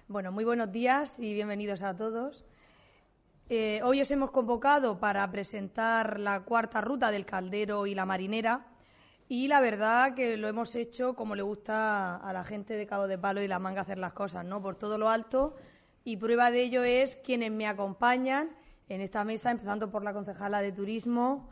Bueno, muy buenos días y bienvenidos a todos. Hoy os hemos convocado para presentar la cuarta ruta del Caldero y la Marinera y la verdad que lo hemos hecho como le gusta a la gente de Cabo de Palos y La Manga hacer las cosas, ¿no? Por todo lo alto, y prueba de ello es quienes me acompañan en esta mesa, empezando por la concejala de Turismo,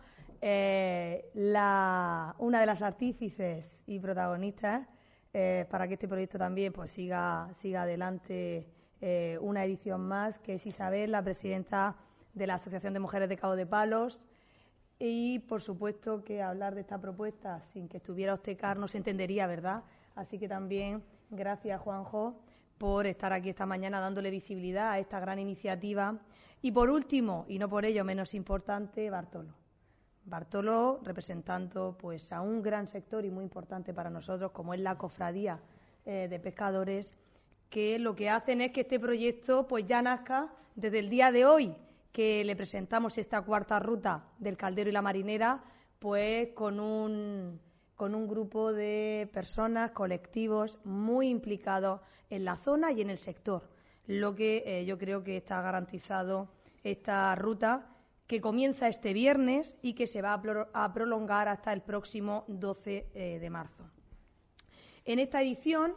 una de las artífices y protagonistas para que este proyecto también pues siga adelante una edición más, que es Isabel, la presidenta de la Asociación de Mujeres de Cabo de Palos. Y, por supuesto, que hablar de esta propuesta sin que estuviera Ostecar no se entendería, ¿verdad? Así que también gracias, Juanjo, por estar aquí esta mañana dándole visibilidad a esta gran iniciativa. Y, por último, y no por ello menos importante, Bartolo, representando pues a un gran sector y muy importante para nosotros, como es la Cofradía de Pescadores, que lo que hacen es que este proyecto pues ya nazca desde el día de hoy, que le presentamos esta cuarta ruta del Caldero y la Marinera, pues con un grupo de personas, colectivos muy implicados en la zona y en el sector, lo que yo creo que está garantizado esta ruta, que comienza este viernes y que se va a prolongar hasta el próximo 12 de marzo. En esta edición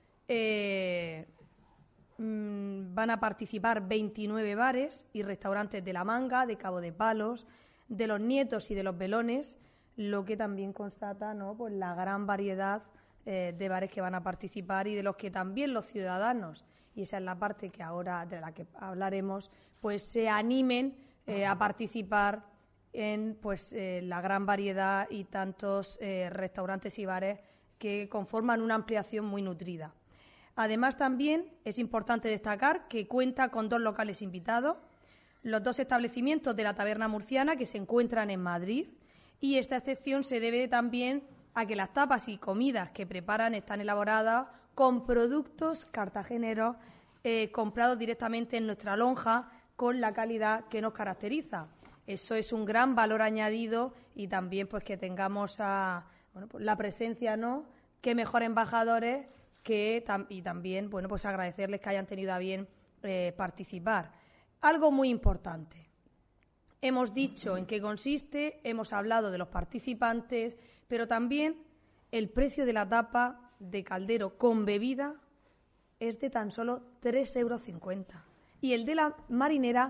van a participar 29 bares y restaurantes de La Manga, de Cabo de Palos, de Los Nietos y de Los Velones, lo que también constata, ¿no?, pues la gran variedad de bares que van a participar y de los que también los ciudadanos, y esa es la parte que ahora de la que hablaremos, pues se animen a participar en la gran variedad y tantos restaurantes y bares que conforman una ampliación muy nutrida. Además, también es importante destacar que cuenta con 2 locales invitados, los 2 establecimientos de la Taberna Murciana, que se encuentran en Madrid, y esta excepción se debe también a que las tapas y comidas que preparan están elaboradas con productos cartageneros comprados directamente en nuestra lonja, con la calidad que nos caracteriza. Eso es un gran valor añadido, y también pues que tengamos la presencia, ¿no?, qué mejor embajadores y también pues agradecerles que hayan tenido a bien participar. Algo muy importante. Hemos dicho en qué consiste, hemos hablado de los participantes, pero también el precio de la tapa de Caldero con bebida es de tan solo 3,50 € y el de la Marinera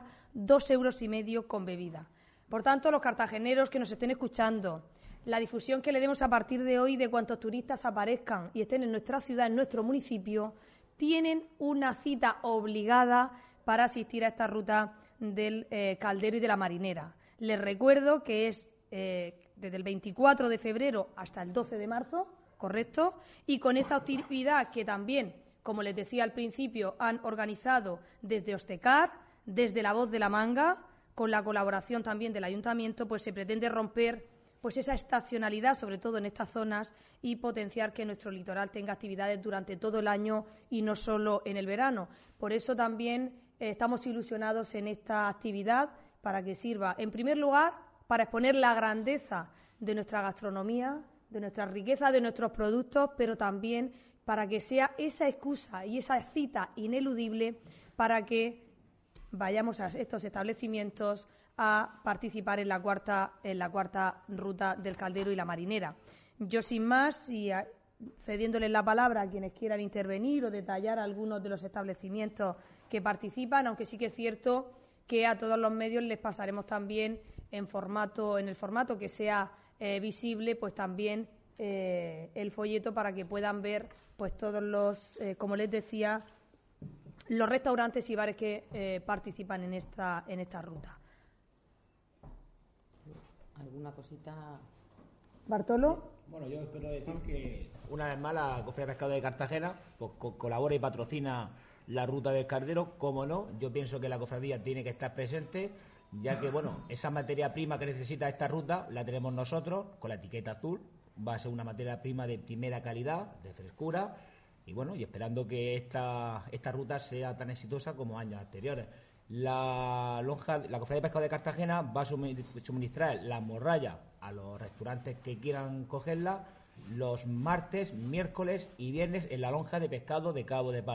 2,5 € con bebida. Por tanto, los cartageneros que nos estén escuchando, la difusión que le demos a partir de hoy de cuantos turistas aparezcan y estén en nuestra ciudad, en nuestro municipio, tienen una cita obligada para asistir a esta ruta del Caldero y de la Marinera. Les recuerdo que es desde el 24 de febrero hasta el 12 de marzo, ¿correcto? Y con esta actividad que también, como les decía al principio, han organizado desde Ostecar, desde La Voz de La Manga, con la colaboración también del Ayuntamiento, pues se pretende romper pues esa estacionalidad, sobre todo en estas zonas, y potenciar que nuestro litoral tenga actividades durante todo el año y no solo en el verano. Por eso también estamos ilusionados en esta actividad, para que sirva, en primer lugar, para exponer la grandeza de nuestra gastronomía, de nuestra riqueza, de nuestros productos, pero también para que sea esa excusa y esa cita ineludible para que vayamos a estos establecimientos a participar en la cuarta ruta del Caldero y la Marinera. Yo, sin más, y cediéndoles la palabra a quienes quieran intervenir o detallar algunos de los establecimientos que participan, aunque sí que es cierto que a todos los medios les pasaremos también en el formato que sea visible, pues también el folleto, para que puedan ver pues todos los, como les decía, los restaurantes y bares que participan en esta ruta. ¿Alguna cosita? ¿Bartolo? Bueno, yo espero decir que una vez más la Cofradía de Pescado de Cartagena pues, colabora y patrocina la ruta del Caldero. Como no, yo pienso que la cofradía tiene que estar presente, ya que bueno, esa materia prima que necesita esta ruta la tenemos nosotros con la etiqueta azul. Va a ser una materia prima de primera calidad, de frescura, y bueno, y esperando que esta ruta sea tan exitosa como años anteriores. La Cofradía de Pescado de Cartagena va a suministrar la morralla a los restaurantes que quieran cogerla los martes, miércoles y viernes en la lonja de pescado de Cabo de Palos.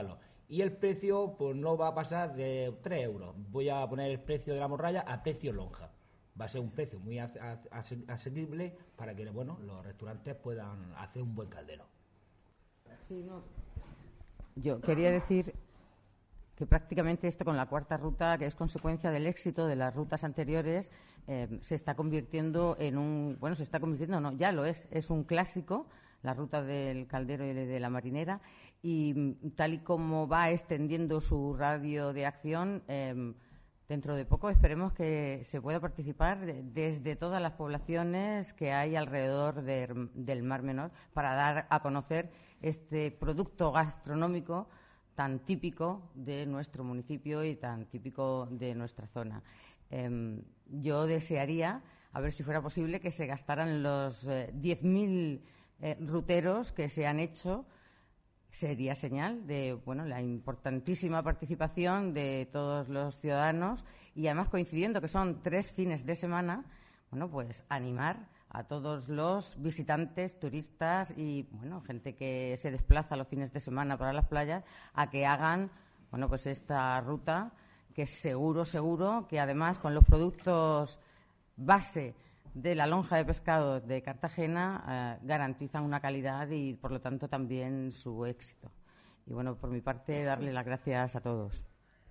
y el precio pues no va a pasar de 3 euros. Voy a poner el precio de la morralla a precio lonja. Va a ser un precio muy asequible para que bueno, los restaurantes puedan hacer un buen caldero. Sí, no. Yo quería decir que prácticamente esto con la cuarta ruta, que es consecuencia del éxito de las rutas anteriores, se está convirtiendo en un... Bueno, se está convirtiendo, no, ya lo es un clásico, la ruta del Caldero y de la Marinera, y tal y como va extendiendo su radio de acción, dentro de poco esperemos que se pueda participar desde todas las poblaciones que hay alrededor del Mar Menor para dar a conocer este producto gastronómico tan típico de nuestro municipio y tan típico de nuestra zona. Yo desearía, a ver si fuera posible, que se gastaran los 10.000 ruteros que se han hecho. Sería señal de la importantísima participación de todos los ciudadanos y además coincidiendo que son 3 fines de semana, pues animar a todos los visitantes, turistas y gente que se desplaza los fines de semana para las playas a que hagan pues esta ruta, que seguro que además con los productos base de la lonja de pescado de Cartagena garantizan una calidad y por lo tanto también su éxito. Y por mi parte darle las gracias a todos.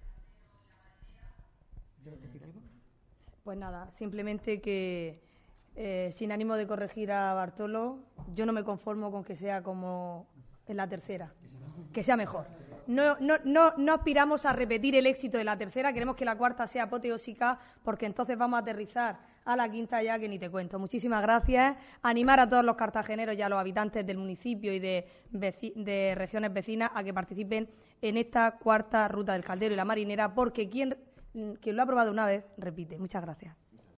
¿Quieres decir algo? Pues nada, simplemente que sin ánimo de corregir a Bartolo, yo no me conformo con que sea como en la tercera, que sea mejor. No aspiramos a repetir el éxito de la tercera, queremos que la cuarta sea apoteósica, porque entonces vamos a aterrizar a la quinta ya que ni te cuento. Muchísimas gracias. Animar a todos los cartageneros y a los habitantes del municipio y de regiones vecinas a que participen en esta cuarta ruta del Caldero y la Marinera, porque quien lo ha probado una vez, repite. Muchas gracias.